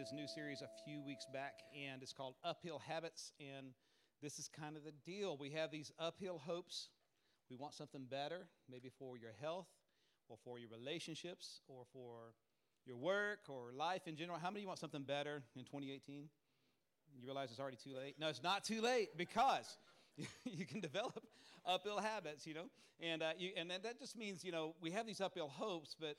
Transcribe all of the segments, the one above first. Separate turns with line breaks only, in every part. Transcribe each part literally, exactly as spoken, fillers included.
this new series a few weeks back, and it's called Uphill Habits, and this is kind of the deal. We have these uphill hopes. We want something better, maybe for your health, or for your relationships, or for your work, or life in general. How many of you want something better in twenty eighteen? You realize it's already too late? No, it's not too late, because you can develop uphill habits, you know, and uh, you, and that just means, you know, we have these uphill hopes, but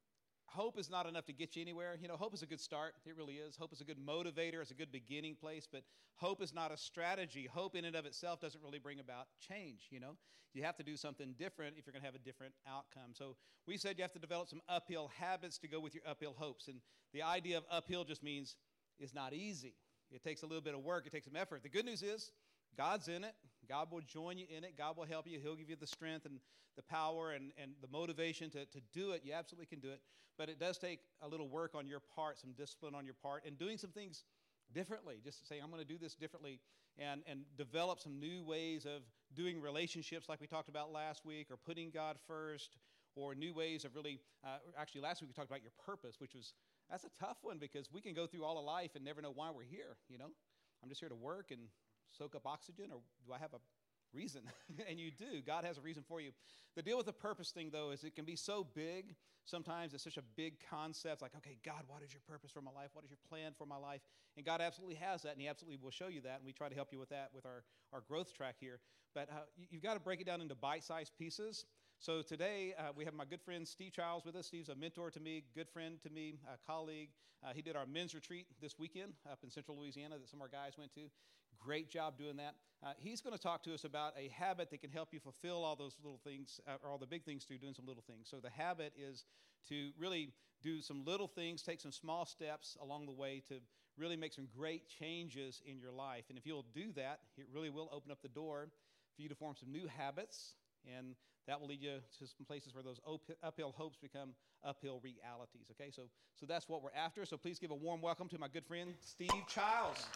hope is not enough to get you anywhere. You know, hope is a good start. It really is. Hope is a good motivator. It's a good beginning place, but hope is not a strategy. Hope in and of itself doesn't really bring about change, you know. You have to do something different if you're going to have a different outcome. So we said you have to develop some uphill habits to go with your uphill hopes, and the idea of uphill just means it's not easy. It takes a little bit of work. It takes some effort. The good news is God's in it. God will join you in it. God will help you. He'll give you the strength and the power and, and the motivation to, to do it. You absolutely can do it. But it does take a little work on your part, some discipline on your part, and doing some things differently. Just saying, I'm going to do this differently, and, and develop some new ways of doing relationships like we talked about last week, or putting God first, or new ways of really, uh, actually last week we talked about your purpose, which was, that's a tough one, because we can go through all of life and never know why we're here, you know. I'm just here to work and soak up oxygen, or do I have a reason? And you do. God has a reason for you. The deal with the purpose thing, though, is it can be so big. Sometimes it's such a big concept, like, okay, God, what is your purpose for my life? What is your plan for my life? And God absolutely has that, and he absolutely will show you that, and we try to help you with that with our, our growth track here. But uh, you, you've got to break it down into bite-sized pieces. So today, uh, we have my good friend Steve Childs with us. Steve's a mentor to me, good friend to me, a colleague. Uh, he did our men's retreat this weekend up in central Louisiana that some of our guys went to. Great job doing that. Uh, he's going to talk to us about a habit that can help you fulfill all those little things, uh, or all the big things through doing some little things. So the habit is to really do some little things, take some small steps along the way to really make some great changes in your life. And if you'll do that, it really will open up the door for you to form some new habits, and that will lead you to some places where those uphill hopes become uphill realities, okay? So so that's what we're after. So please give a warm welcome to my good friend, Steve Childs.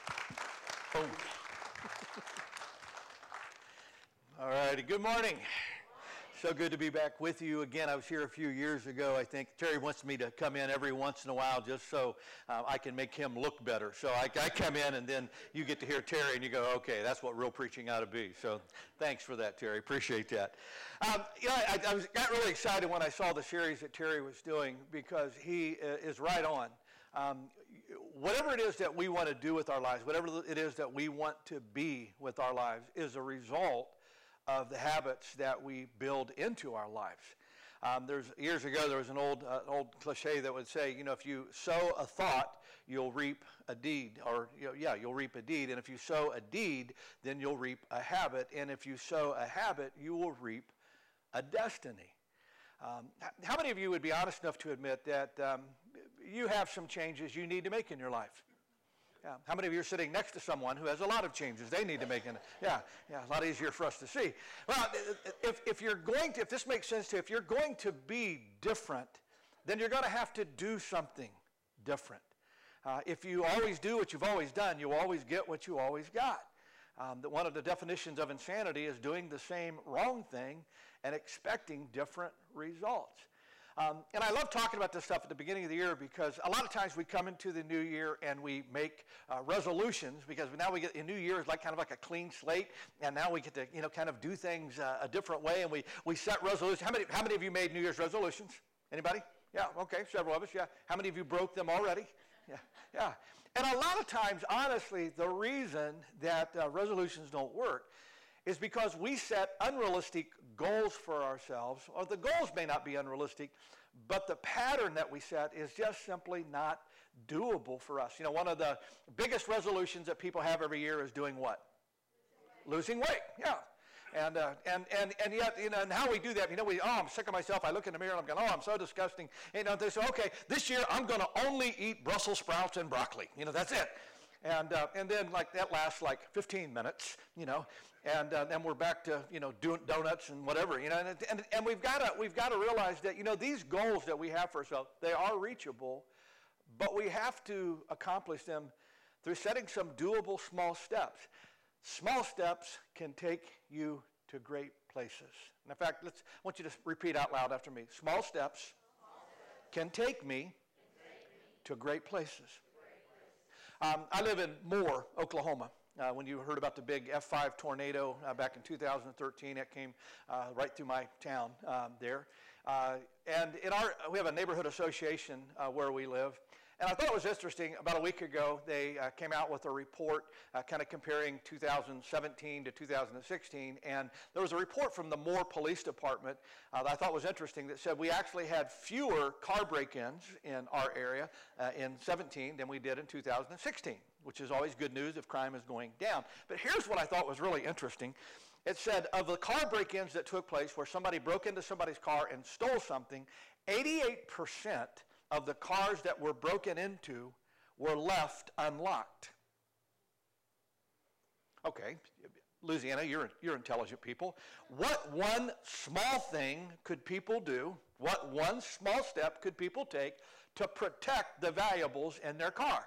Oh. All righty, good morning. So good to be back with you again. I was here a few years ago. I think Terry wants me to come in every once in a while just so uh, I can make him look better. So I, I come in, and then you get to hear Terry, and you go, okay, that's what real preaching ought to be. So thanks for that, Terry. Appreciate that. Um, you know, I, I was, got really excited when I saw the series that Terry was doing, because he uh, is right on. Um, whatever it is that we want to do with our lives, whatever it is that we want to be with our lives, is a result of the habits that we build into our lives. Um, there's years ago there was an old uh, old cliche that would say, you know, if you sow a thought, you'll reap a deed, or you know, yeah, you'll reap a deed. And if you sow a deed, then you'll reap a habit. And if you sow a habit, you will reap a destiny. Um, how many of you would be honest enough to admit that um, you have some changes you need to make in your life? Yeah. How many of you are sitting next to someone who has a lot of changes they need to make? In, yeah, yeah, a lot easier for us to see. Well, if, if you're going to, if this makes sense to you, if you're going to be different, then you're going to have to do something different. Uh, if you always do what you've always done, you'll always get what you always got. Um, that one of the definitions of insanity is doing the same wrong thing and expecting different results. Um, and I love talking about this stuff at the beginning of the year, because a lot of times we come into the new year and we make uh, resolutions, because now we get a new year is like kind of like a clean slate, and now we get to, you know, kind of do things uh, a different way, and we, we set resolutions. How many, how many of you made New Year's resolutions? Anybody? Yeah, okay, several of us, yeah. How many of you broke them already? Yeah, yeah. And a lot of times, honestly, the reason that uh, resolutions don't work is because we set unrealistic goals for ourselves, or the goals may not be unrealistic, but the pattern that we set is just simply not doable for us. You know, one of the biggest resolutions that people have every year is doing what? Losing weight, yeah. And, uh, and, and, and yet, you know, and how we do that, you know, we, oh, I'm sick of myself. I look in the mirror and I'm going, oh, I'm so disgusting. You know, they say, okay, this year I'm going to only eat Brussels sprouts and broccoli. You know, that's it. And uh, and then like that lasts like fifteen minutes, you know, and uh, then we're back to, you know, doing donuts and whatever, you know, and and, and we've got to we've got to realize that, you know, these goals that we have for ourselves, they are reachable, but we have to accomplish them through setting some doable small steps. Small steps can take you to great places. And in fact, let's I want you to repeat out loud after me. Small steps, Small steps. Can take me, can take me. To great places. Great. Um, I live in Moore, Oklahoma. Uh, when you heard about the big F five tornado uh, back in two thousand thirteen, it came uh, right through my town um, there. Uh, and in our, we have a neighborhood association uh, where we live. And I thought it was interesting, about a week ago, they uh, came out with a report uh, kind of comparing two thousand seventeen to two thousand sixteen. And there was a report from the Moore Police Department uh, that I thought was interesting that said we actually had fewer car break-ins in our area uh, in seventeen than we did in two thousand sixteen, which is always good news if crime is going down. But here's what I thought was really interesting. It said of the car break-ins that took place where somebody broke into somebody's car and stole something, eighty-eight percent of the cars that were broken into were left unlocked. Okay, Louisiana, you're, you're intelligent people. What one small thing could people do, what one small step could people take to protect the valuables in their car?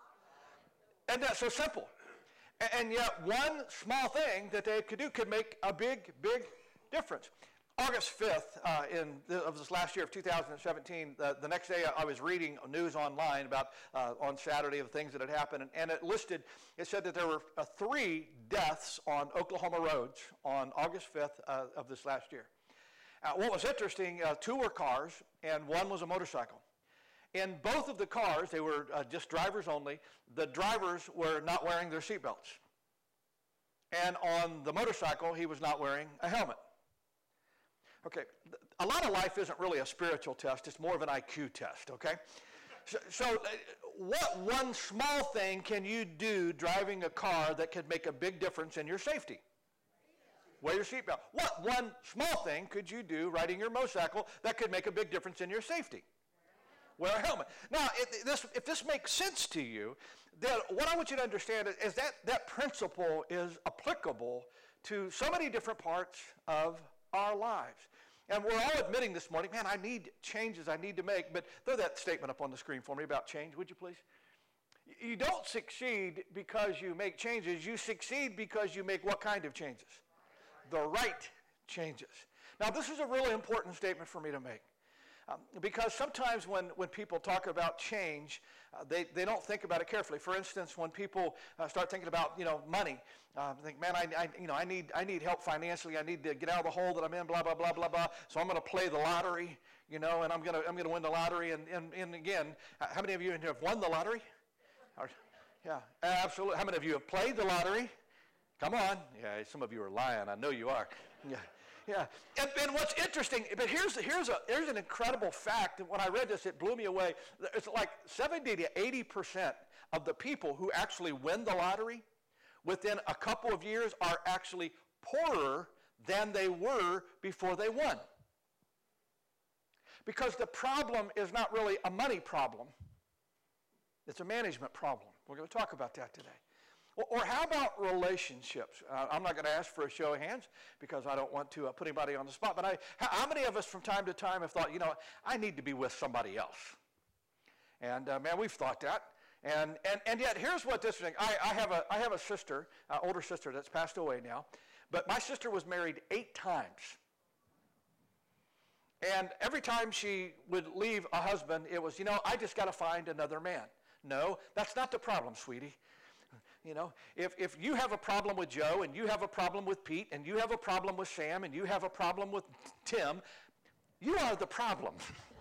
And that's so simple. And yet one small thing that they could do could make a big, big difference. August fifth uh, in the, of this last year of two thousand seventeen, the, the next day I was reading news online about uh, on Saturday of things that had happened, and, and it listed, it said that there were uh, three deaths on Oklahoma roads on August fifth uh, of this last year. Uh, what was interesting, uh, two were cars and one was a motorcycle. In both of the cars, they were uh, just drivers only. The drivers were not wearing their seatbelts. And on the motorcycle, he was not wearing a helmet. Okay, a lot of life isn't really a spiritual test. It's more of an I Q test, okay? So, so uh, what one small thing can you do driving a car that could make a big difference in your safety? Wear your seatbelt. What one small thing could you do riding your motorcycle that could make a big difference in your safety? Wear a helmet. Now, if this, if this makes sense to you, then what I want you to understand is, is that that principle is applicable to so many different parts of our lives. And we're all admitting this morning, man, I need changes I need to make. But throw that statement up on the screen for me about change, would you please? You don't succeed because you make changes. You succeed because you make what kind of changes? The right changes. Now, this is a really important statement for me to make. Um, because sometimes when, when people talk about change, uh, they, they don't think about it carefully. For instance, when people uh, start thinking about, you know, money, uh, think, man, I, I, you know, I need, I need help financially. I need to get out of the hole that I'm in, blah, blah, blah, blah, blah. So I'm going to play the lottery, you know, and I'm going to, I'm going to win the lottery. And, and, and again, how many of you have won the lottery? Or, yeah, absolutely. How many of you have played the lottery? Come on. Yeah, some of you are lying. I know you are. Yeah. Yeah, and, and what's interesting, but here's, here's, a, here's an incredible fact, and when I read this, it blew me away. It's like seventy to eighty percent of the people who actually win the lottery within a couple of years are actually poorer than they were before they won. Because the problem is not really a money problem. It's a management problem. We're going to talk about that today. Or how about relationships? Uh, I'm not going to ask for a show of hands because I don't want to uh, put anybody on the spot. But I, how many of us from time to time have thought, you know, I need to be with somebody else? And uh, man, we've thought that. And, and, and yet, here's what this thing. I, I, have a, I have a sister, uh, older sister that's passed away now. But my sister was married eight times. And every time she would leave a husband, it was, you know, I just got to find another man. No, that's not the problem, sweetie. You know, if, if you have a problem with Joe and you have a problem with Pete and you have a problem with Sam and you have a problem with Tim, you are the problem.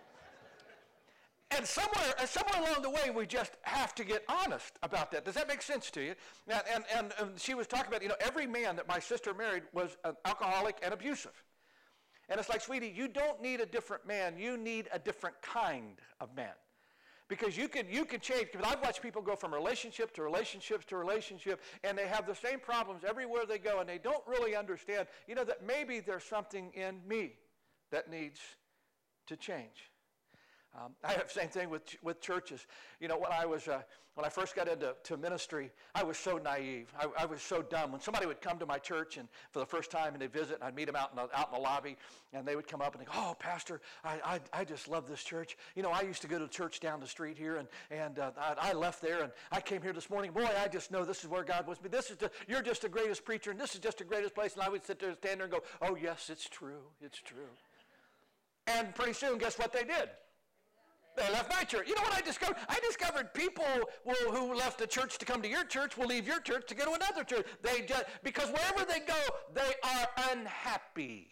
And somewhere, somewhere along the way, we just have to get honest about that. Does that make sense to you? And, and, and, and she was talking about, you know, every man that my sister married was an alcoholic and abusive. And it's like, sweetie, you don't need a different man. You need a different kind of man. Because you can, you can change. Because I've watched people go from relationship to relationships to relationship, and they have the same problems everywhere they go, and they don't really understand, you know, that maybe there's something in me that needs to change. Um, I have the same thing with with churches. You know, when I was uh, when I first got into to ministry, I was so naive. I, I was so dumb. When somebody would come to my church and for the first time and they'd visit, and I'd meet them out in the out in the lobby, and they would come up and they go, "Oh, Pastor, I I, I just love this church. You know, I used to go to the church down the street here, and and uh, I, I left there, and I came here this morning. Boy, I just know this is where God wants me. This is the, you're just the greatest preacher, and this is just the greatest place." And I would sit there, and stand there, and go, "Oh yes, it's true. It's true." And pretty soon, guess what they did? They left my church. You know what I discovered? I discovered people will, who left the church to come to your church will leave your church to go to another church. They just, because wherever they go, they are unhappy.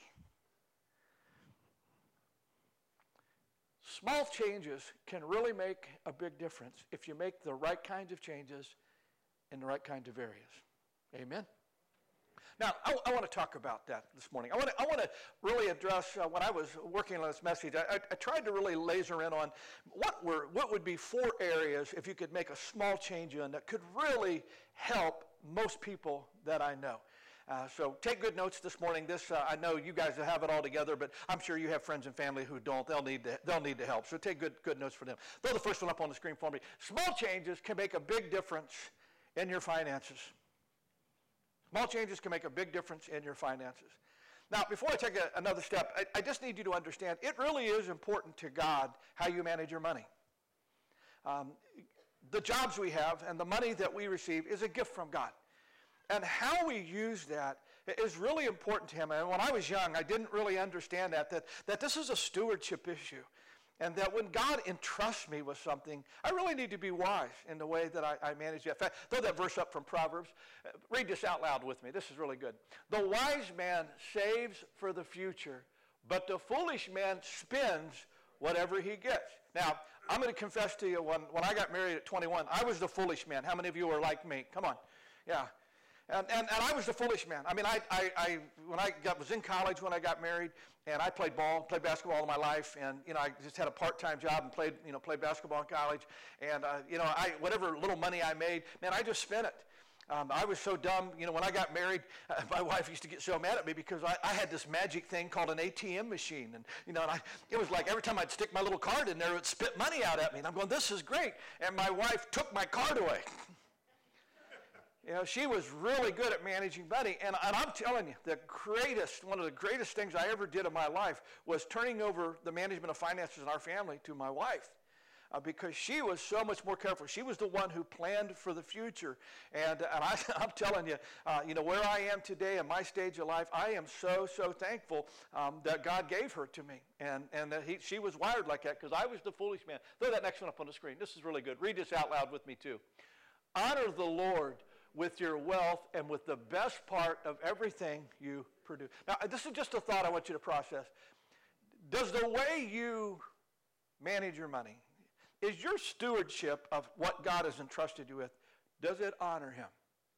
Small changes can really make a big difference if you make the right kinds of changes in the right kinds of areas. Amen? Now, I, I want to talk about that this morning. I want to, I want to really address, uh, when I was working on this message, I, I, I tried to really laser in on what were what would be four areas if you could make a small change in that could really help most people that I know. Uh, so take good notes this morning. This uh, I know you guys have it all together, but I'm sure you have friends and family who don't. They'll need to, they'll need to help. So take good good notes for them. Throw the first one up on the screen for me. Small changes can make a big difference in your finances. Small changes can make a big difference in your finances. Now, before I take a, another step, I, I just need you to understand, it really is important to God how you manage your money. Um, the jobs we have and the money that we receive is a gift from God. And how we use that is really important to Him. And when I was young, I didn't really understand that, that, that this is a stewardship issue. And that when God entrusts me with something, I really need to be wise in the way that I, I manage it. In fact, throw that verse up from Proverbs. Uh, read this out loud with me. This is really good. The wise man saves for the future, but the foolish man spends whatever he gets. Now, I'm going to confess to you, when, when I got married at twenty-one, I was the foolish man. How many of you are like me? Come on. Yeah. And, and, and I was the foolish man. I mean, I, I, I when I got, was in college when I got married, and I played ball, played basketball all my life, and you know, I just had a part-time job and played, you know, played basketball in college, and uh, you know, I whatever little money I made, man, I just spent it. Um, I was so dumb, you know, when I got married, uh, my wife used to get so mad at me because I, I had this magic thing called an A T M machine, and you know, and I, it was like every time I'd stick my little card in there, it would spit money out at me, and I'm going, this is great, and my wife took my card away. You know, she was really good at managing money, and, and I'm telling you, the greatest, one of the greatest things I ever did in my life was turning over the management of finances in our family to my wife, uh, because she was so much more careful. She was the one who planned for the future, and, and I, I'm telling you, uh, you know, where I am today in my stage of life, I am so, so thankful um, that God gave her to me, and, and that he, she was wired like that, because I was the foolish man. Throw that next one up on the screen. This is really good. Read this out loud with me, too. Honor the Lord with your wealth and with the best part of everything you produce. Now, this is just a thought I want you to process. Does the way you manage your money, is your stewardship of what God has entrusted you with, does it honor Him?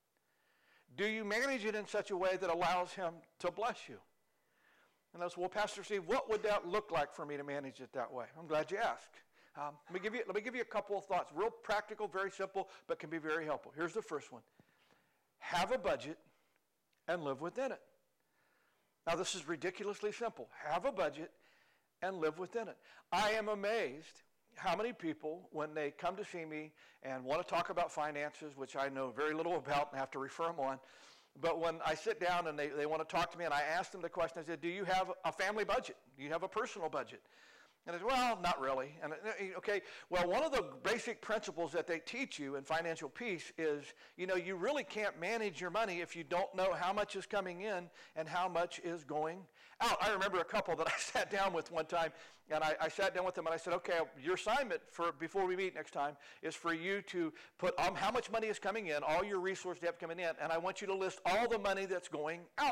Do you manage it in such a way that allows Him to bless you? And I said, well, Pastor Steve, what would that look like for me to manage it that way? I'm glad you asked. Um, let me give you, let me give you a couple of thoughts. Real practical, very simple, but can be very helpful. Here's the first one. Have a budget and live within it. Now, this is ridiculously simple. Have a budget and live within it. I am amazed how many people, when they come to see me and want to talk about finances, which I know very little about and have to refer them on, but when I sit down and they, they want to talk to me and I ask them the question, I said, do you have a family budget? Do you have a personal budget? And I said, well, not really. And okay, well, one of the basic principles that they teach you in Financial Peace is, you know, you really can't manage your money if you don't know how much is coming in and how much is going out. I remember a couple that I sat down with one time, and I, I sat down with them and I said, okay, your assignment for before we meet next time is for you to put um, how much money is coming in, all your resources you have coming in, and I want you to list all the money that's going out.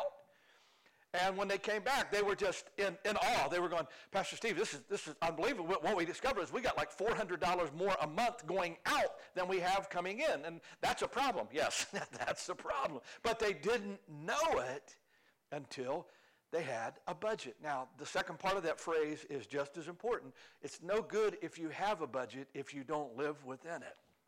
And when they came back, they were just in, in awe. They were going, Pastor Steve, this is this is unbelievable. What we discovered is we got like four hundred dollars more a month going out than we have coming in. And that's a problem. Yes, that's a problem. But they didn't know it until they had a budget. Now, the second part of that phrase is just as important. It's no good if you have a budget if you don't live within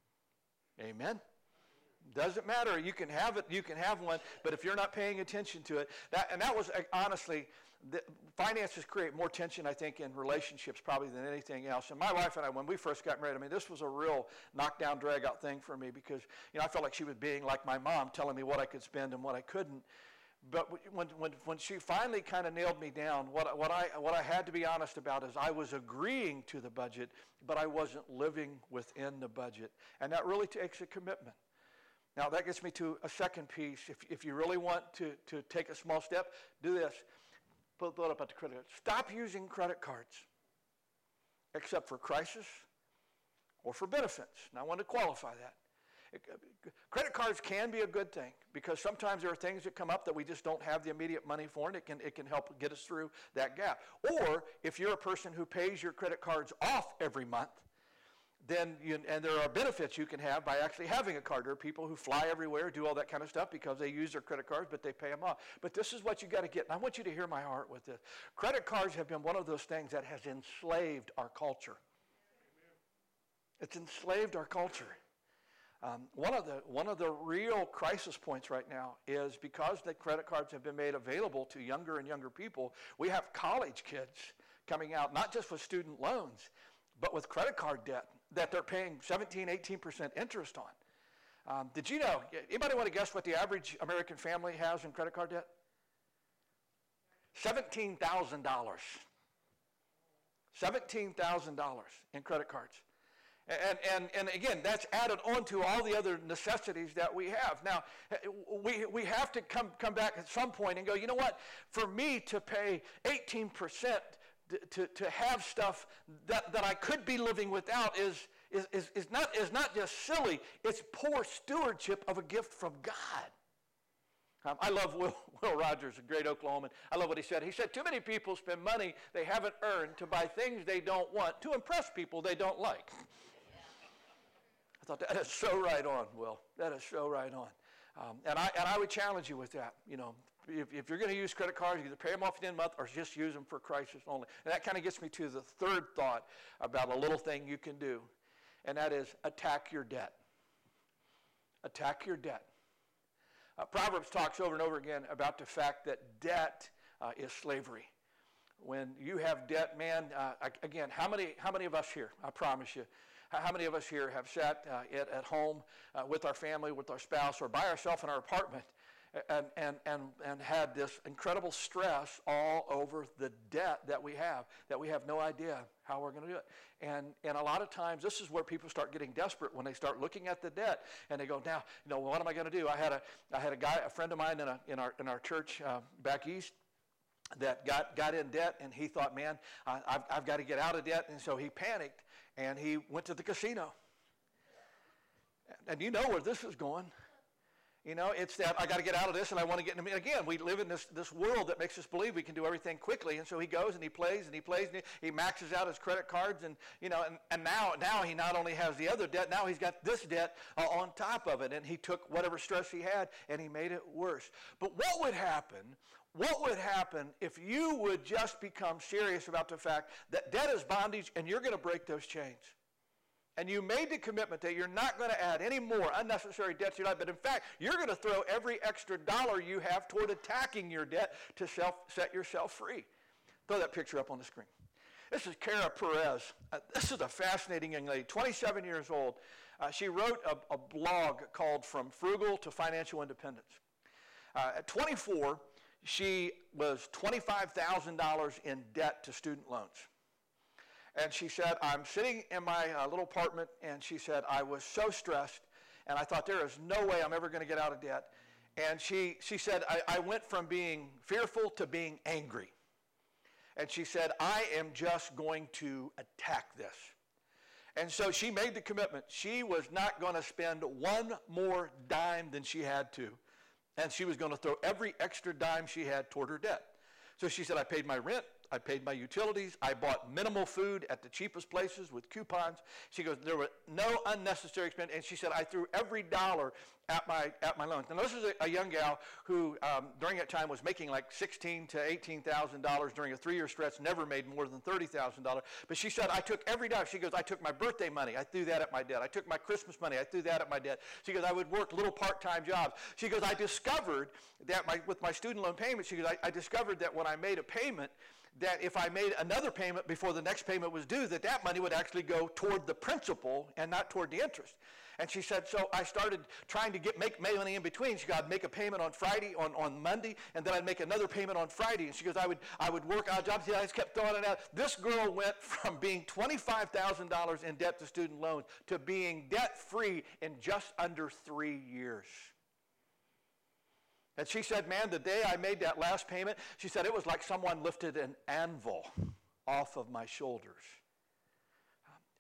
it. Amen? Doesn't matter. You can have it. You can have one, but if you're not paying attention to it, that and that was uh, honestly, the, finances create more tension, I think, in relationships probably than anything else. And my wife and I, when we first got married, I mean, this was a real knockdown, drag-out thing for me because you know I felt like she was being like my mom, telling me what I could spend and what I couldn't. But when when when she finally kind of nailed me down, what what I what I had to be honest about is I was agreeing to the budget, but I wasn't living within the budget, and that really takes a commitment. Now, that gets me to a second piece. If, if you really want to, to take a small step, do this. Put, put up at the credit card. Stop using credit cards.
except for crisis or for benefits. Now, I want to qualify that. Credit cards can be a good thing because sometimes there are things that come up that we just don't have the immediate money for, and it can, it can help get us through that gap. Or if you're a person who pays your credit cards off every month, then you, and there are benefits you can have by actually having a card. There are people who fly everywhere, do all that kind of stuff because they use their credit cards, but they pay them off. But this is what you got to get, and I want you to hear my heart with this. Credit cards have been one of those things that has enslaved our culture. It's enslaved our culture. Um, one of the one of the real crisis points right now is because the credit cards have been made available to younger and younger people, we have college kids coming out, not just with student loans, but with credit card debt that they're paying seventeen, eighteen percent interest on. Um, did you know, anybody want to guess what the average American family has in credit card debt? seventeen thousand dollars. seventeen thousand dollars in credit cards. And, and, and again, that's added on to all the other necessities that we have. Now, we, we have to come, come back at some point and go, you know what, for me to pay eighteen percent to, to have stuff that, that I could be living without is, is, is, is, not, is not just silly, it's poor stewardship of a gift from God. Um, I love Will, Will Rogers, a great Oklahoman. I love what he said. He said, too many people spend money they haven't earned to buy things they don't want to impress people they don't like. I thought that is so right on, Will. That is so right on. Um, and, I, and I would challenge you with that. You know, if, if you're going to use credit cards, either pay them off at the end of the month or just use them for crisis only. And that kind of gets me to the third thought about a little thing you can do, and that is attack your debt. Attack your debt. Uh, Proverbs talks over and over again about the fact that debt uh, is slavery. When you have debt, man, uh, again, how many, how many of us here, I promise you, how many of us here have sat uh, at, at home uh, with our family, with our spouse, or by ourselves in our apartment and, and, and, and had this incredible stress all over the debt that we have, that we have no idea how we're going to do it. And, and a lot of times, this is where people start getting desperate when they start looking at the debt, and they go, now, you know, what am I going to do? I had a, I had a guy, a friend of mine in, a, in, our, in our church uh, back east, that got, got in debt, and he thought, man, I, I've, I've got to get out of debt, and so he panicked, and he went to the casino. And you know where this is going. You know, it's that I got to get out of this, and I want to get in. Again, we live in this, this world that makes us believe we can do everything quickly, and so he goes and he plays and he plays and he, he maxes out his credit cards, and you know, and, and now now he not only has the other debt, now he's got this debt uh, on top of it, and he took whatever stress he had and he made it worse. But what would happen? What would happen if you would just become serious about the fact that debt is bondage and you're going to break those chains? And you made the commitment that you're not going to add any more unnecessary debt to your life, but in fact, you're going to throw every extra dollar you have toward attacking your debt to self, set yourself free. Throw that picture up on the screen. This is Kara Perez. Uh, this is a fascinating young lady, twenty-seven years old. Uh, she wrote a, a blog called From Frugal to Financial Independence. Uh, at twenty-four, she was twenty-five thousand dollars in debt to student loans. And she said, I'm sitting in my uh, little apartment, and she said, I was so stressed, and I thought there is no way I'm ever going to get out of debt. And she, she said, I, I went from being fearful to being angry. And she said, I am just going to attack this. And so she made the commitment. She was not going to spend one more dime than she had to. And she was going to throw every extra dime she had toward her debt. So she said, I paid my rent. I paid my utilities. I bought minimal food at the cheapest places with coupons. She goes, there were no unnecessary expense. And she said, I threw every dollar at my at my loans. Now, this is a, a young gal who, um, during that time, was making like sixteen thousand to eighteen thousand dollars during a three-year stretch, never made more than thirty thousand dollars. But she said, I took every dollar. She goes, I took my birthday money. I threw that at my debt. I took my Christmas money. I threw that at my debt. She goes, I would work little part-time jobs. She goes, I discovered that my, with my student loan payment, she goes, I, I discovered that when I made a payment, that if I made another payment before the next payment was due, that that money would actually go toward the principal and not toward the interest. And she said, so I started trying to get make money in between. She goes, I'd make a payment on Friday, on, on Monday, and then I'd make another payment on Friday. And she goes, I would I would work odd jobs. I just kept throwing it out. This girl went from being twenty-five thousand dollars in debt to student loans to being debt-free in just under three years. And she said, man, the day I made that last payment, she said, it was like someone lifted an anvil off of my shoulders.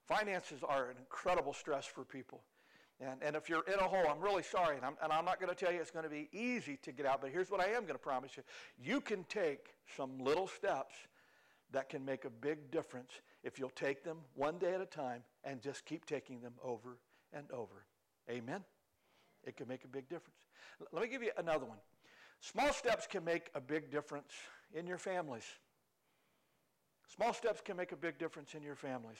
Finances are an incredible stress for people. And, and if you're in a hole, I'm really sorry, and I'm, and I'm not going to tell you it's going to be easy to get out, but here's what I am going to promise you. You can take some little steps that can make a big difference if you'll take them one day at a time and just keep taking them over and over. Amen? It can make a big difference. L- let me give you another one. Small steps can make a big difference in your families. Small steps can make a big difference in your families.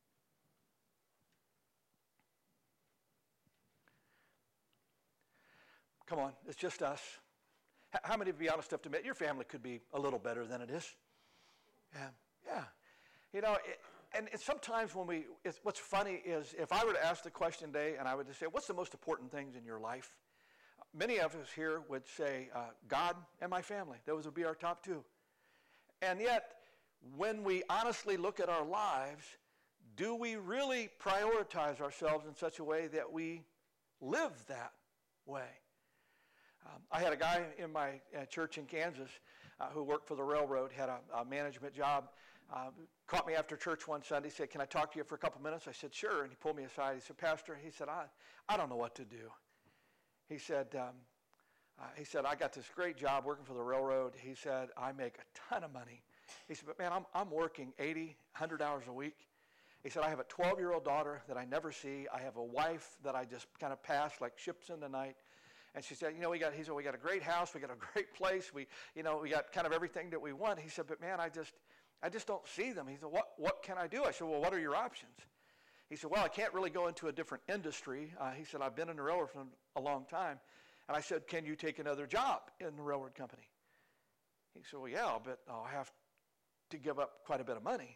Come on, it's just us. H- how many, to be honest enough to admit, your family could be a little better than it is? Yeah, yeah. You know, it, and it's sometimes when we, it's, what's funny is if I were to ask the question today and I would just say, what's the most important things in your life? Many of us here would say, uh, God and my family. Those would be our top two. And yet, when we honestly look at our lives, do we really prioritize ourselves in such a way that we live that way? Um, I had a guy in my uh, church in Kansas uh, who worked for the railroad, had a, a management job, uh, caught me after church one Sunday, said, can I talk to you for a couple minutes? I said, sure. And he pulled me aside. He said, Pastor, he said, I, I don't know what to do. He said, um, uh, he said, I got this great job working for the railroad. He said, I make a ton of money. He said, but man, I'm, I'm working eighty, one hundred hours a week. He said, I have a twelve-year-old daughter that I never see. I have a wife that I just kind of pass like ships in the night. And she said, you know, we got, he said, we got a great house. We got a great place. We, you know, we got kind of everything that we want. He said, but man, I just, I just don't see them. He said, what, what can I do? I said, well, what are your options? He said, well, I can't really go into a different industry. Uh, he said, I've been in the railroad for a long time. And I said, can you take another job in the railroad company? He said, well, yeah, but I'll have to give up quite a bit of money.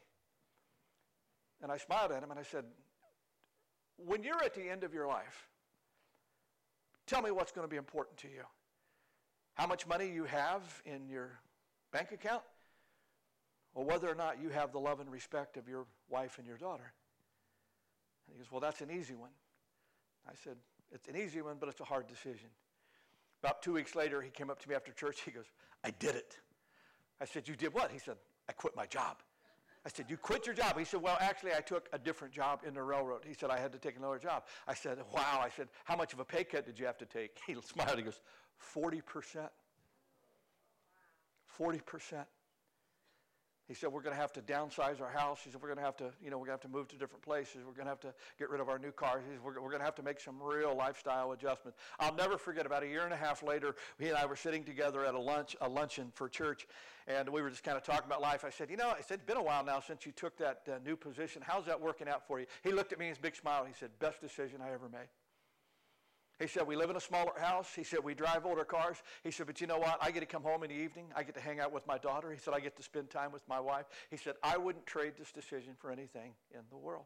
And I smiled at him and I said, when you're at the end of your life, tell me what's going to be important to you. How much money you have in your bank account, or whether or not you have the love and respect of your wife and your daughter. And he goes, well, that's an easy one. I said, it's an easy one, but it's a hard decision. About two weeks later, he came up to me after church. He goes, I did it. I said, you did what? He said, I quit my job. I said, you quit your job? He said, well, actually, I took a different job in the railroad. He said, I had to take another job. I said, wow. I said, how much of a pay cut did you have to take? He smiled. He goes, forty percent. forty percent. He said, we're going to have to downsize our house. He said, we're going to have to, you know, we're going to have to move to different places. We're going to have to get rid of our new cars. He said, we're, we're going to have to make some real lifestyle adjustments. I'll never forget, about a year and a half later, he and I were sitting together at a lunch, a luncheon for church, and we were just kind of talking about life. I said, you know, I said, it's been a while now since you took that uh, new position. How's that working out for you? He looked at me with his big smile. He said, best decision I ever made. He said, we live in a smaller house. He said, we drive older cars. He said, but you know what? I get to come home in the evening. I get to hang out with my daughter. He said, I get to spend time with my wife. He said, I wouldn't trade this decision for anything in the world.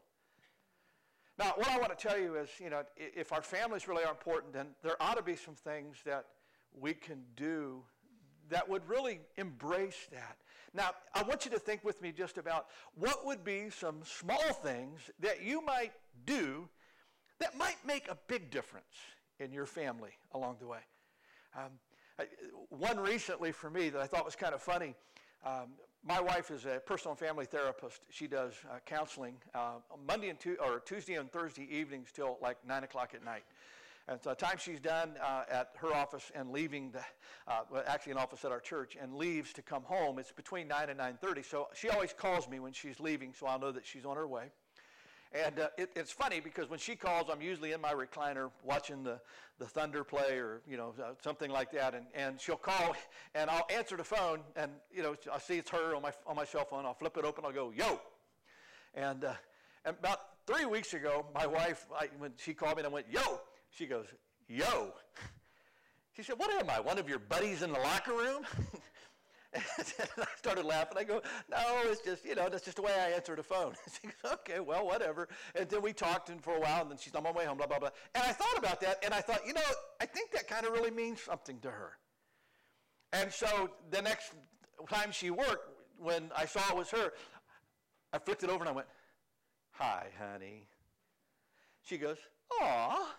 Now, what I want to tell you is, you know, if our families really are important, then there ought to be some things that we can do that would really embrace that. Now, I want you to think with me just about what would be some small things that you might do that might make a big difference in your family along the way. Um, I, one recently for me that I thought was kind of funny, um, my wife is a personal and family therapist. She does uh, counseling uh, Monday and tu- or Tuesday and Thursday evenings till like nine o'clock at night. And so the time she's done uh, at her office and leaving, the, uh, well, actually an office at our church, and leaves to come home, it's between nine and nine thirty. So she always calls me when she's leaving, so I'll know that she's on her way. And uh, it, it's funny because when she calls, I'm usually in my recliner watching the, the Thunder play or, you know, uh, something like that. And, and she'll call, and I'll answer the phone, and, you know, I see it's her on my on my cell phone. I'll flip it open. I'll go, yo. And, uh, and about three weeks ago, my wife, I, when she called me and I went, yo, she goes, yo. She said, what am I, one of your buddies in the locker room? And I started laughing. I go, no, it's just, you know, that's just the way I answer the phone. She goes, okay, well, whatever. And then we talked and for a while, and then she's on my way home, blah, blah, blah. And I thought about that, and I thought, you know, I think that kind of really means something to her. And so the next time she worked, when I saw it was her, I flipped it over and I went, hi, honey. She goes, aw.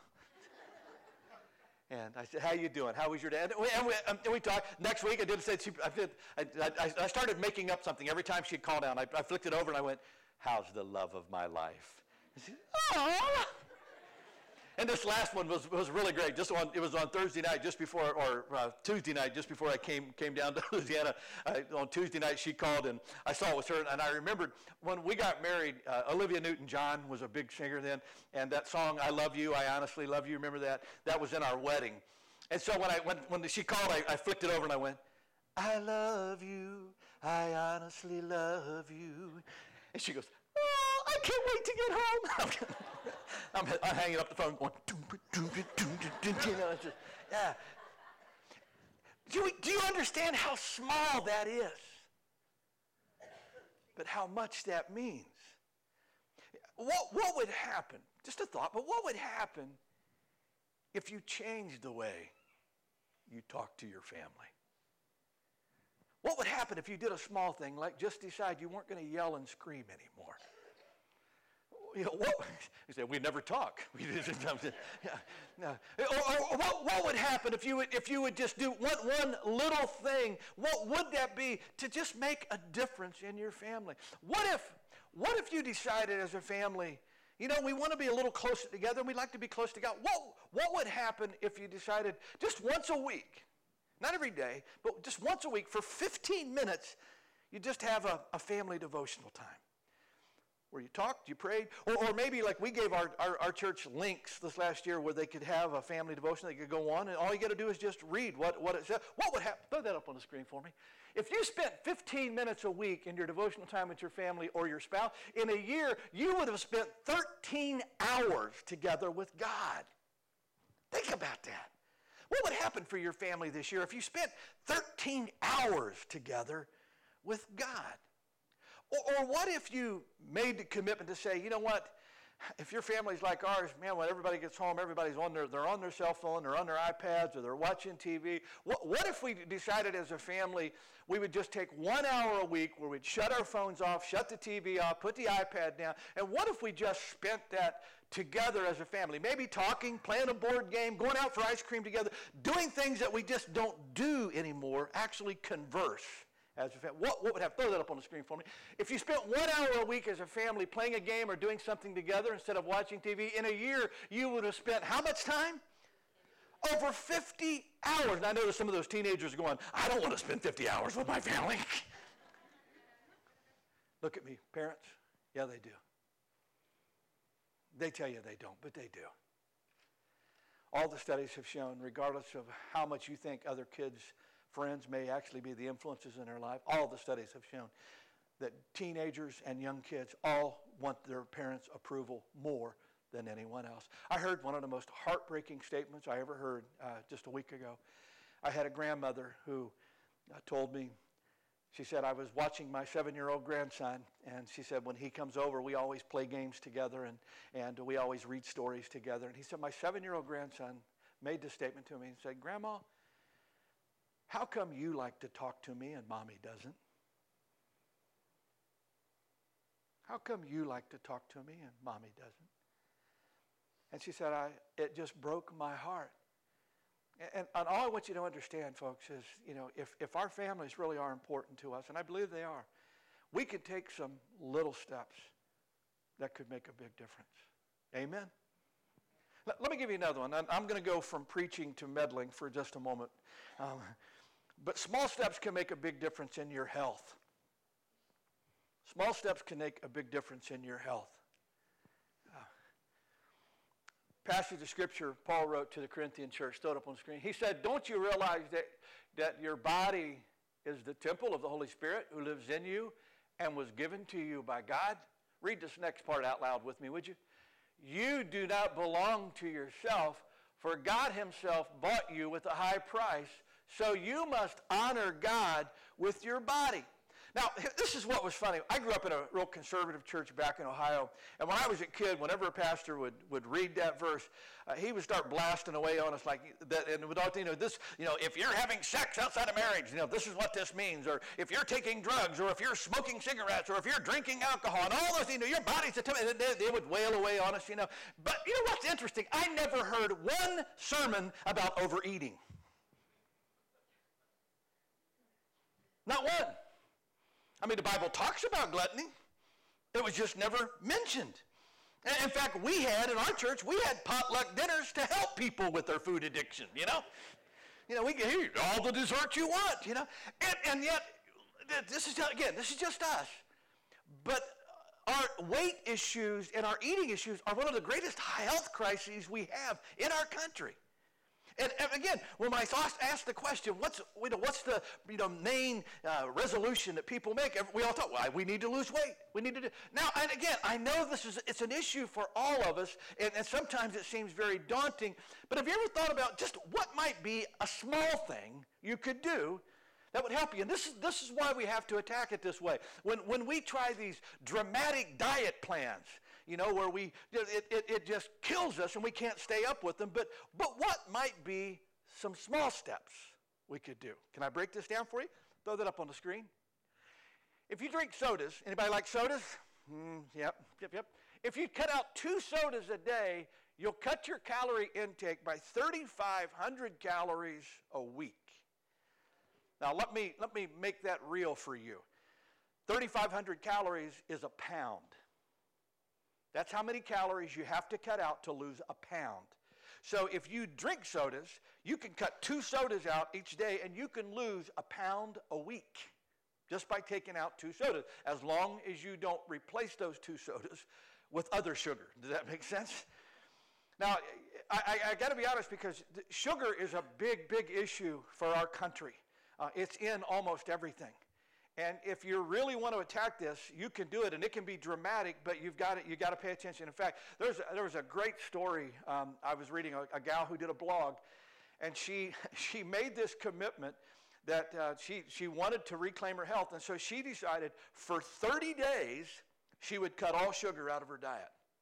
And I said, how you doing? How was your day? And we, and we, and we talked. Next week, I did say, I, did, I, I, I started making up something. Every time she'd call down, I, I flicked it over and I went, how's the love of my life? She, oh. And this last one was, was really great. Just on, it was on Thursday night, just before, or uh, Tuesday night, just before I came came down to Louisiana. Uh, on Tuesday night, she called, and I saw it was her. And I remembered when we got married, uh, Olivia Newton-John was a big singer then, and that song, "I Love You, I Honestly Love You," remember that? That was in our wedding. And so when I when when she called, I, I flicked it over and I went, "I love you, I honestly love you," and she goes, "Oh, I can't wait to get home." I'm, I'm hanging up the phone going, doom, doom, doom, doom, doom, you know, it's just, yeah. Do you, do you understand how small that is? But how much that means? What, what would happen, just a thought, but what would happen if you changed the way you talk to your family? What would happen if you did a small thing like just decide you weren't going to yell and scream anymore? You know, what, he said, we never talk. We just, yeah, no. Or, or what, what would happen if you would, if you would just do one, one little thing? What would that be to just make a difference in your family? What if, what if you decided as a family, you know, we want to be a little closer together, and we'd like to be close together. What, what would happen if you decided just once a week, not every day, but just once a week for fifteen minutes, you just have a, a family devotional time? Where you talked, you prayed, or, or maybe like we gave our, our, our church links this last year where they could have a family devotion they could go on, and all you got to do is just read what, what it says. What would happen? Throw that up on the screen for me. If you spent fifteen minutes a week in your devotional time with your family or your spouse, in a year, you would have spent thirteen hours together with God. Think about that. What would happen for your family this year if you spent thirteen hours together with God? Or, or what if you made the commitment to say, you know what, if your family's like ours, man, when everybody gets home, everybody's on their, they're on their cell phone, they're on their iPads, or they're watching T V. What, what if we decided as a family we would just take one hour a week where we'd shut our phones off, shut the T V off, put the iPad down, and what if we just spent that together as a family? Maybe talking, playing a board game, going out for ice cream together, doing things that we just don't do anymore, actually converse. As a family. What, what would have, throw that up on the screen for me. If you spent one hour a week as a family playing a game or doing something together instead of watching T V, in a year you would have spent how much time? Over fifty hours. And I know that some of those teenagers are going, I don't want to spend fifty hours with my family. Look at me, parents. Yeah, they do. They tell you they don't, but they do. All the studies have shown, regardless of how much you think other kids' friends may actually be the influences in their life, all the studies have shown that teenagers and young kids all want their parents' approval more than anyone else. I heard one of the most heartbreaking statements I ever heard uh, just a week ago. I had a grandmother who uh, told me, she said, I was watching my seven-year-old grandson, and she said, when he comes over, we always play games together, and, and we always read stories together. And he said, my seven-year-old grandson made this statement to me and said, Grandma, how come you like to talk to me and Mommy doesn't? How come you like to talk to me and Mommy doesn't? And she said, I, it just broke my heart. And, and all I want you to understand, folks, is, you know, if, if our families really are important to us, and I believe they are, we could take some little steps that could make a big difference. Amen? Let, let me give you another one. I'm, I'm going to go from preaching to meddling for just a moment. Um, But small steps can make a big difference in your health. Small steps can make a big difference in your health. Uh, passage of Scripture Paul wrote to the Corinthian church, stood up on the screen. He said, don't you realize that, that your body is the temple of the Holy Spirit who lives in you and was given to you by God? Read this next part out loud with me, would you? You do not belong to yourself, for God himself bought you with a high price. So you must honor God with your body. Now, this is what was funny. I grew up in a real conservative church back in Ohio, and when I was a kid, whenever a pastor would, would read that verse, uh, he would start blasting away on us like that, and without, you know, this, you know, if you're having sex outside of marriage, you know, this is what this means, or if you're taking drugs, or if you're smoking cigarettes, or if you're drinking alcohol, and all those, you know, your body's a temple, and they, they would wail away on us, you know. But you know what's interesting? I never heard one sermon about overeating. Not one. I mean, the Bible talks about gluttony. It was just never mentioned. In fact, we had, in our church, we had potluck dinners to help people with their food addiction, you know? You know, we can eat all the dessert you want, you know? And, and yet, this is, again, this is just us. But our weight issues and our eating issues are one of the greatest health crises we have in our country. And, and again, when I ask the question, what's, you know, what's the you know, main uh, resolution that people make? We all thought, well, we need to lose weight. We need to do. Now, and again, I know this is it's an issue for all of us, and, and sometimes it seems very daunting. But have you ever thought about just what might be a small thing you could do that would help you? And this is this is why we have to attack it this way. When when we try these dramatic diet plans, you know, where we, it, it, it just kills us and we can't stay up with them. But, but what might be some small steps we could do? Can I break this down for you? Throw that up on the screen. If you drink sodas, anybody like sodas? Mm, yep, yep, yep. If you cut out two sodas a day, you'll cut your calorie intake by thirty-five hundred calories a week. Now, let me, let me make that real for you. thirty-five hundred calories is a pound. That's how many calories you have to cut out to lose a pound. So if you drink sodas, you can cut two sodas out each day and you can lose a pound a week just by taking out two sodas, as long as you don't replace those two sodas with other sugar. Does that make sense? Now, I, I, I got to be honest, because sugar is a big, big issue for our country. Uh, it's in almost everything. And if you really want to attack this, you can do it, and it can be dramatic, but you've got to, you got to pay attention. In fact, there's a, there was a great story. Um, I was reading a, a gal who did a blog, and she she made this commitment that uh, she she wanted to reclaim her health, and so she decided for thirty days she would cut all sugar out of her diet.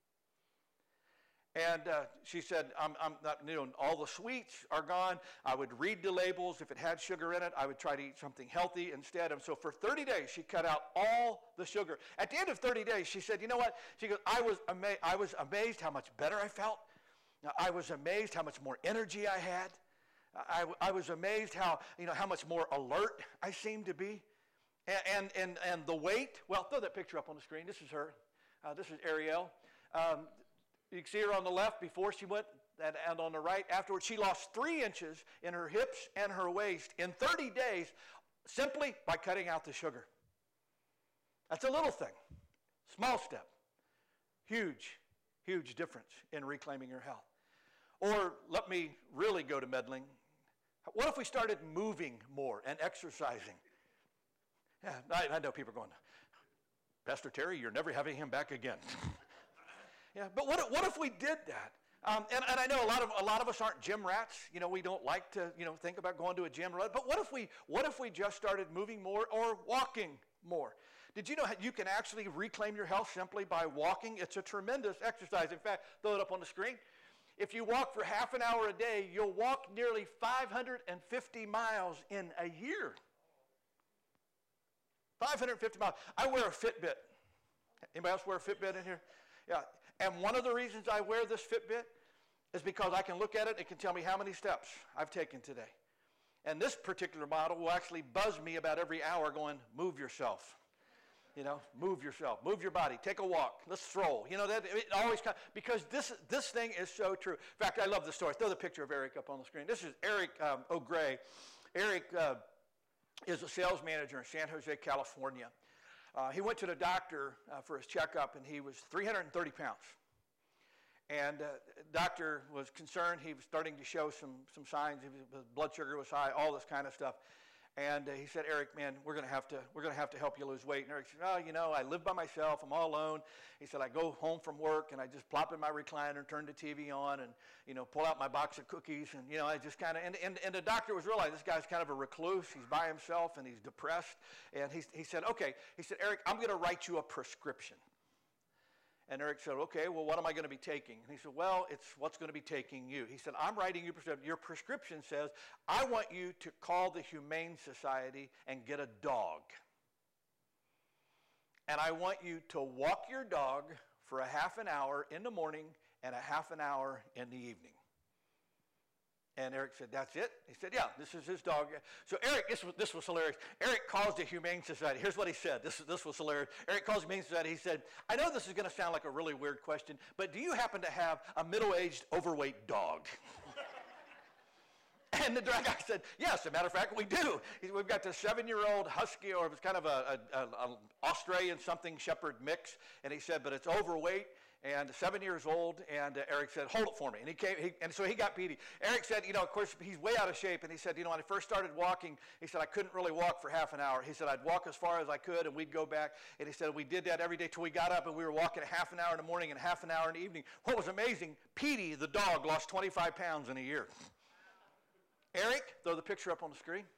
And uh, she said, I'm, I'm not, you know, all the sweets are gone. I would read the labels. If it had sugar in it, I would try to eat something healthy instead. And so for thirty days, she cut out all the sugar. At the end of thirty days, she said, you know what? She goes, I was, ama- I was amazed how much better I felt. I was amazed how much more energy I had. I, I was amazed how, you know, how much more alert I seemed to be. And, and, and, and the weight, well, throw that picture up on the screen. This is her. Uh, this is Ariel. Um, You can see her on the left before she went, and, and on the right afterwards. She lost three inches in her hips and her waist in thirty days simply by cutting out the sugar. That's a little thing, small step, huge, huge difference in reclaiming your health. Or let me really go to meddling. What if we started moving more and exercising? Yeah, I, I know people are going, Pastor Terry, you're never having him back again. Yeah, but what, what if we did that? Um, and, and I know a lot of a lot of us aren't gym rats. You know, we don't like to you know think about going to a gym. But what if we what if we just started moving more or walking more? Did you know you can actually reclaim your health simply by walking? It's a tremendous exercise. In fact, throw it up on the screen. If you walk for half an hour a day, you'll walk nearly five hundred fifty miles in a year. five hundred fifty miles. I wear a Fitbit. Anybody else wear a Fitbit in here? Yeah. And one of the reasons I wear this Fitbit is because I can look at it. It can tell me how many steps I've taken today. And this particular model will actually buzz me about every hour going, move yourself. You know, move yourself. Move your body. Take a walk. Let's stroll. You know, that it always comes, because this, this thing is so true. In fact, I love the story. Throw the picture of Eric up on the screen. This is Eric um, O'Gray. Eric uh, is a sales manager in San Jose, California. Uh, he went to the doctor uh, for his checkup, and he was three hundred thirty pounds. And uh, the doctor was concerned. He was starting to show some, some signs. His blood sugar was high, all this kind of stuff. And uh, he said, Eric, man, we're going to have to we're going to have to help you lose weight. And Eric said, oh, you know, I live by myself. I'm all alone. He said, I go home from work, and I just plop in my recliner and turn the T V on and, you know, pull out my box of cookies. And, you know, I just kind of, and, and, and the doctor was realizing this guy's kind of a recluse. He's by himself, and he's depressed. And he, he said, okay. He said, Eric, I'm going to write you a prescription. And Eric said, okay, well, what am I going to be taking? And he said, well, it's what's going to be taking you. He said, I'm writing you a prescription. Your prescription says, I want you to call the Humane Society and get a dog. And I want you to walk your dog for a half an hour in the morning and a half an hour in the evening. And Eric said, that's it? He said, yeah, this is his dog. So Eric, this was, this was hilarious. Eric calls the Humane Society. Here's what he said. This, this was hilarious. Eric calls the Humane Society. He said, I know this is going to sound like a really weird question, but do you happen to have a middle-aged, overweight dog? And the guy said, yes, as a matter of fact, we do. We've got this seven-year-old husky, or it was kind of a, a, a Australian something shepherd mix. And he said, but it's overweight and seven years old. And uh, Eric said, hold it for me. And he came, he, and so he got Petey. Eric said, you know, of course, he's way out of shape. And he said, you know, when I first started walking, he said, I couldn't really walk for half an hour. He said, I'd walk as far as I could, and we'd go back. And he said, we did that every day till we got up, and we were walking a half an hour in the morning and half an hour in the evening. What was amazing, Petey, the dog, lost twenty-five pounds in a year. Eric, throw the picture up on the screen.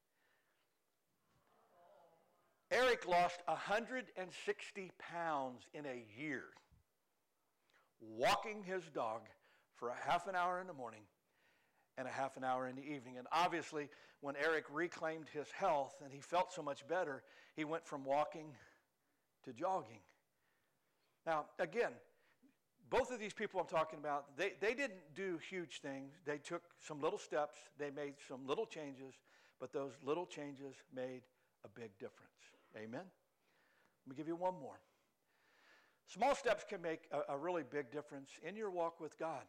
Eric lost one hundred sixty pounds in a year, walking his dog for a half an hour in the morning and a half an hour in the evening. And obviously, when Eric reclaimed his health and he felt so much better, he went from walking to jogging. Now, again, both of these people I'm talking about, they, they didn't do huge things. They took some little steps. They made some little changes, but those little changes made a big difference. Amen? Let me give you one more. Small steps can make a, a really big difference in your walk with God.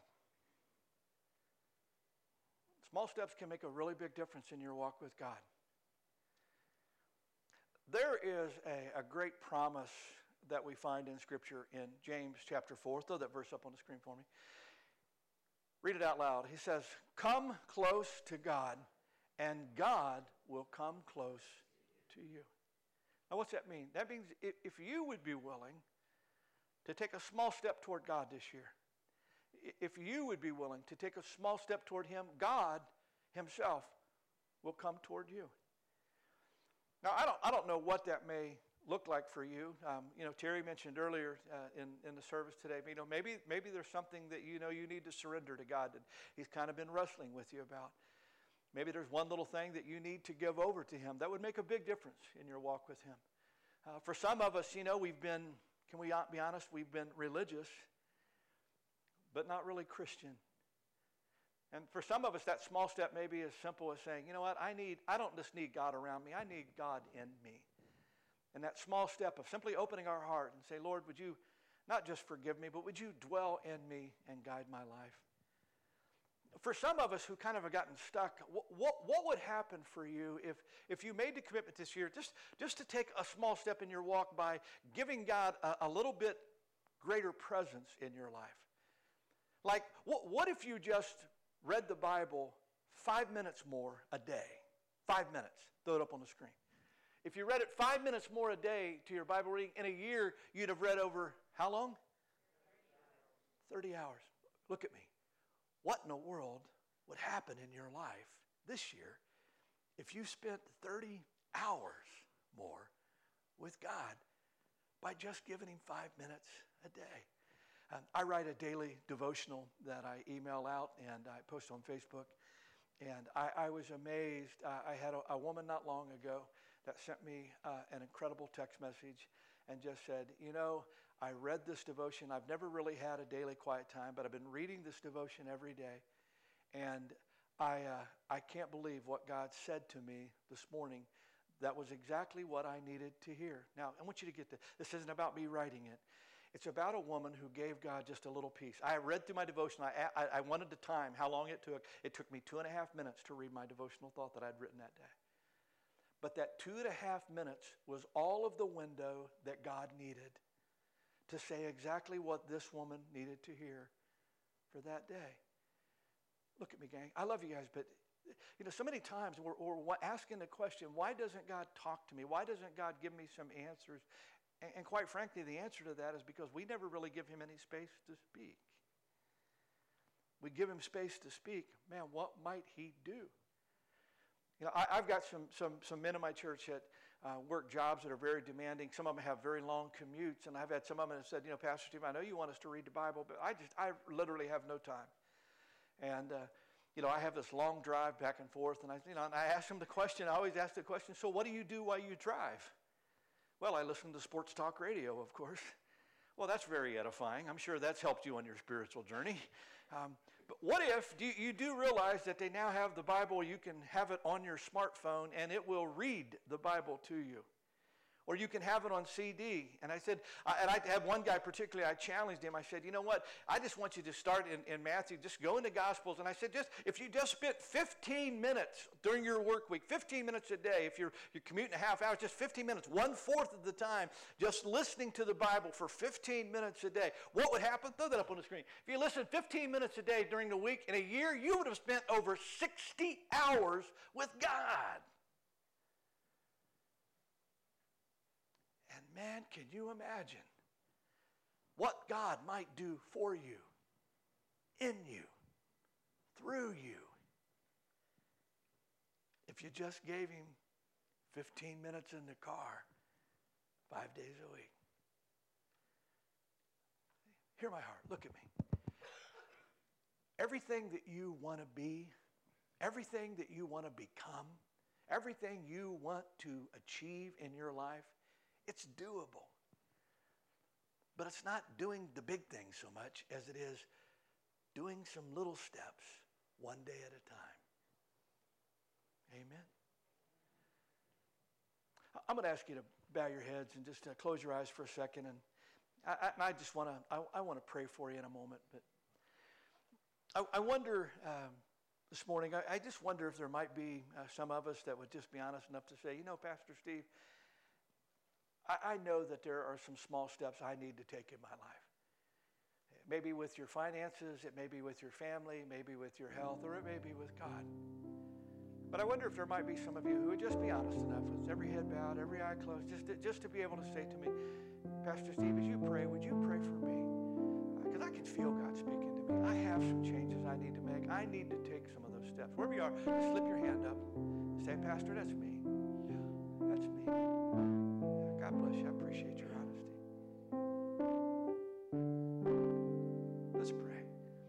Small steps can make a really big difference in your walk with God. There is a, a great promise that we find in Scripture in James chapter four. Throw that verse up on the screen for me. Read it out loud. He says, come close to God, and God will come close to you. Now, what's that mean? That means if, if you would be willing to take a small step toward God this year, if you would be willing to take a small step toward Him, God Himself will come toward you. Now, I don't, I don't know what that may look like for you. Um, you know, Terry mentioned earlier uh, in, in the service today, you know, maybe, maybe there's something that you know you need to surrender to God that He's kind of been wrestling with you about. Maybe there's one little thing that you need to give over to Him that would make a big difference in your walk with Him. Uh, for some of us, you know, we've been, can we be honest, we've been religious, but not really Christian. And for some of us, that small step may be as simple as saying, you know what, I need, I don't just need God around me, I need God in me. And that small step of simply opening our heart and say, Lord, would you not just forgive me, but would you dwell in me and guide my life? For some of us who kind of have gotten stuck, what, what, what would happen for you if, if you made the commitment this year just, just to take a small step in your walk by giving God a, a little bit greater presence in your life? Like, what, what if you just read the Bible five minutes more a day? Five minutes. Throw it up on the screen. If you read it five minutes more a day to your Bible reading, in a year, you'd have read over how long? thirty hours. Look at me. What in the world would happen in your life this year if you spent thirty hours more with God by just giving Him five minutes a day? Um, I write a daily devotional that I email out and I post on Facebook. And I, I was amazed. Uh, I had a, a woman not long ago that sent me uh, an incredible text message and just said, you know, I read this devotion. I've never really had a daily quiet time, but I've been reading this devotion every day. And I, uh, I can't believe what God said to me this morning. That was exactly what I needed to hear. Now, I want you to get this. This isn't about me writing it. It's about a woman who gave God just a little piece. I read through my devotion. I, I, I wanted the time, how long it took. It took me two and a half minutes to read my devotional thought that I'd written that day. But that two and a half minutes was all of the window that God needed to say exactly what this woman needed to hear for that day. Look at me, gang. I love you guys, but you know, so many times we're, we're asking the question, why doesn't God talk to me? Why doesn't God give me some answers? And, and quite frankly, the answer to that is because we never really give Him any space to speak. We give Him space to speak. Man, what might He do? You know, I, I've got some, some, some men in my church that uh, work jobs that are very demanding. Some of them have very long commutes, and I've had some of them that have said, you know, Pastor Steve, I know you want us to read the Bible, but I just, I literally have no time. And, uh, you know, I have this long drive back and forth, and I, you know, and I ask them the question, I always ask the question, so what do you do while you drive? Well, I listen to sports talk radio, of course. Well, that's very edifying. I'm sure that's helped you on your spiritual journey. Um, But what if do you, you do realize that they now have the Bible, you can have it on your smartphone and it will read the Bible to you. Or you can have it on C D. And I said, I, and I had one guy particularly, I challenged him. I said, you know what? I just want you to start in, in Matthew, just go in the Gospels. And I said, just if you just spent fifteen minutes during your work week, fifteen minutes a day, if you're, you're commuting a half hour, just fifteen minutes, one-fourth of the time, just listening to the Bible for fifteen minutes a day, what would happen? Throw that up on the screen. If you listen fifteen minutes a day during the week, in a year, you would have spent over sixty hours with God. Man, can you imagine what God might do for you, in you, through you, if you just gave him fifteen minutes in the car, five days a week? Hear my heart. Look at me. Everything that you want to be, everything that you want to become, everything you want to achieve in your life, it's doable. But it's not doing the big things so much as it is doing some little steps one day at a time. Amen. I'm going to ask you to bow your heads and just uh, close your eyes for a second. And I, I, I just want to I, I want to pray for you in a moment. But I, I wonder um, this morning, I, I just wonder if there might be uh, some of us that would just be honest enough to say, you know, Pastor Steve, I know that there are some small steps I need to take in my life. Maybe with your finances, it may be with your family, maybe with your health, or it may be with God. But I wonder if there might be some of you who would just be honest enough, with every head bowed, every eye closed, just to, just to be able to say to me, Pastor Steve, as you pray, would you pray for me? Because I can feel God speaking to me. I have some changes I need to make. I need to take some of those steps. Wherever you are, just slip your hand up. Say, Pastor, that's me. Yeah, that's me. God bless you. I appreciate your honesty. Let's pray.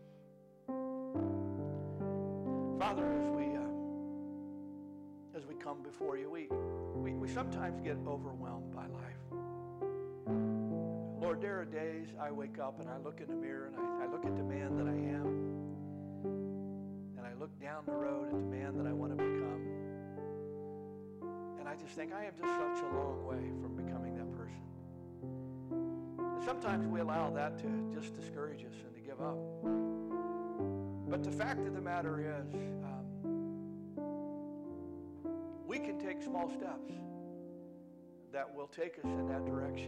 Father, as we uh, as we come before you, we, we we sometimes get overwhelmed by life. Lord, there are days I wake up and I look in the mirror and I, I look at the man that I am, and I look down the road at the man that I want to become. And I just think I am just such a long way from becoming that person. And sometimes we allow that to just discourage us and to give up. But the fact of the matter is, um, we can take small steps that will take us in that direction.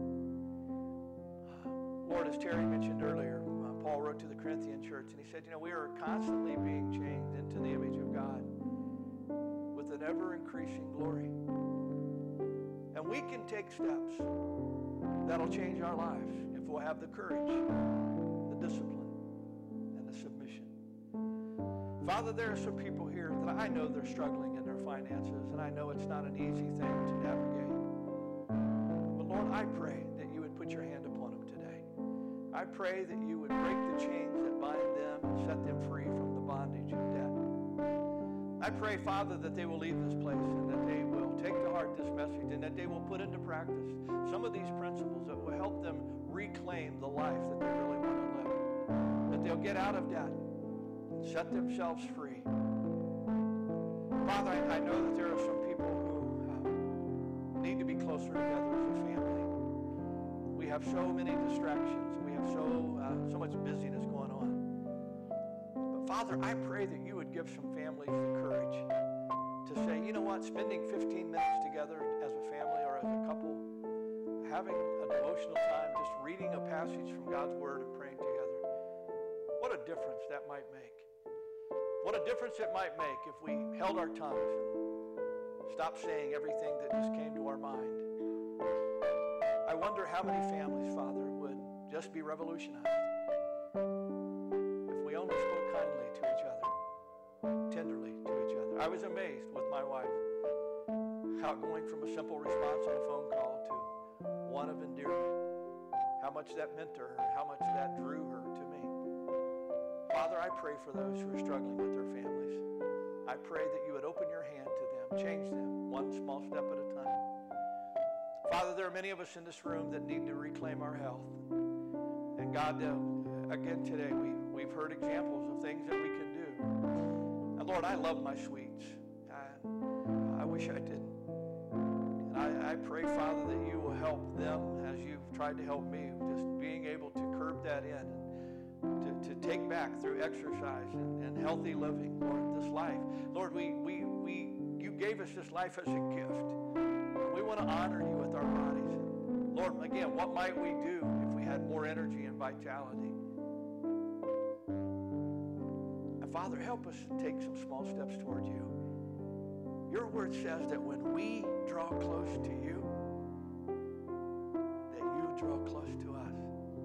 Uh, Lord, as Terry mentioned earlier, uh, Paul wrote to the Corinthian church, and he said, you know, we are constantly being changed into the image of God with an ever-increasing glory. And we can take steps that'll change our lives if we'll have the courage, the discipline, and the submission. Father, there are some people here that I know they're struggling in their finances, and I know it's not an easy thing to navigate. But Lord, I pray that you would put your hand upon them today. I pray that you would break the chains that bind them and set them free from the bondage of debt. I pray, Father, that they will leave this place and that they will take to heart this message and that they will put into practice some of these principles that will help them reclaim the life that they really want to live. That they'll get out of debt and set themselves free. Father, I, I know that there are some people who uh, need to be closer together as a family. We have so many distractions. We have so, uh, so much busyness going on. Father, I pray that you would give some families the courage to say, you know what, spending fifteen minutes together as a family or as a couple, having a devotional time, just reading a passage from God's Word and praying together, what a difference that might make. What a difference it might make if we held our tongues and stopped saying everything that just came to our mind. I wonder how many families, Father, would just be revolutionized if we only spoke kindly to each other, tenderly to each other. I was amazed with my wife how going from a simple response on a phone call to one of endearment, how much that meant to her, how much that drew her to me. Father, I pray for those who are struggling with their families. I pray that you would open your hand to them, change them one small step at a time. Father, there are many of us in this room that need to reclaim our health. And God, uh, again today, we we've heard examples of things that we can do. And Lord, I love my sweets. I, I wish I didn't. And I, I pray, Father, that you will help them as you've tried to help me, just being able to curb that in and to, to take back through exercise and, and healthy living, Lord, this life. Lord, we, we, we, you gave us this life as a gift. And we want to honor you with our bodies. Lord, again, what might we do if we had more energy and vitality? And Father, help us take some small steps toward you. Your word says that when we draw close to you, that you draw close to us.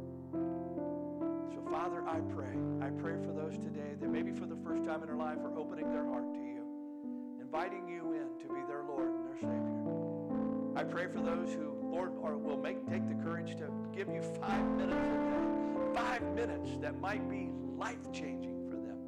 So Father, I pray. I pray for those today that maybe for the first time in their life are opening their heart to you, inviting you in to be their Lord and their Savior. I pray for those who, Lord, are, will make take the courage to give you five minutes a day, five minutes that might be life-changing for them.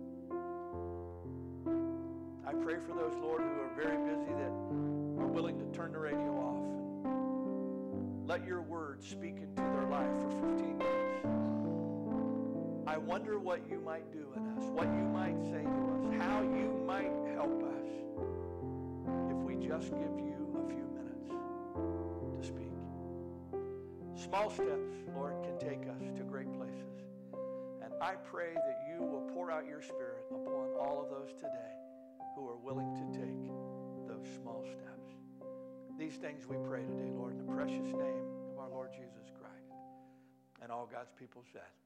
I pray for those, Lord, who are very busy that are willing to turn the radio off and let your word speak into their life for fifteen minutes. I wonder what you might do in us, what you might say to us, how you might help us if we just give you a few minutes to speak. Small steps, Lord, can take us to great places. And I pray that you will pour out your Spirit upon all of those today who are willing to take those small steps. These things we pray today, Lord, in the precious name of our Lord Jesus Christ. And all God's people said,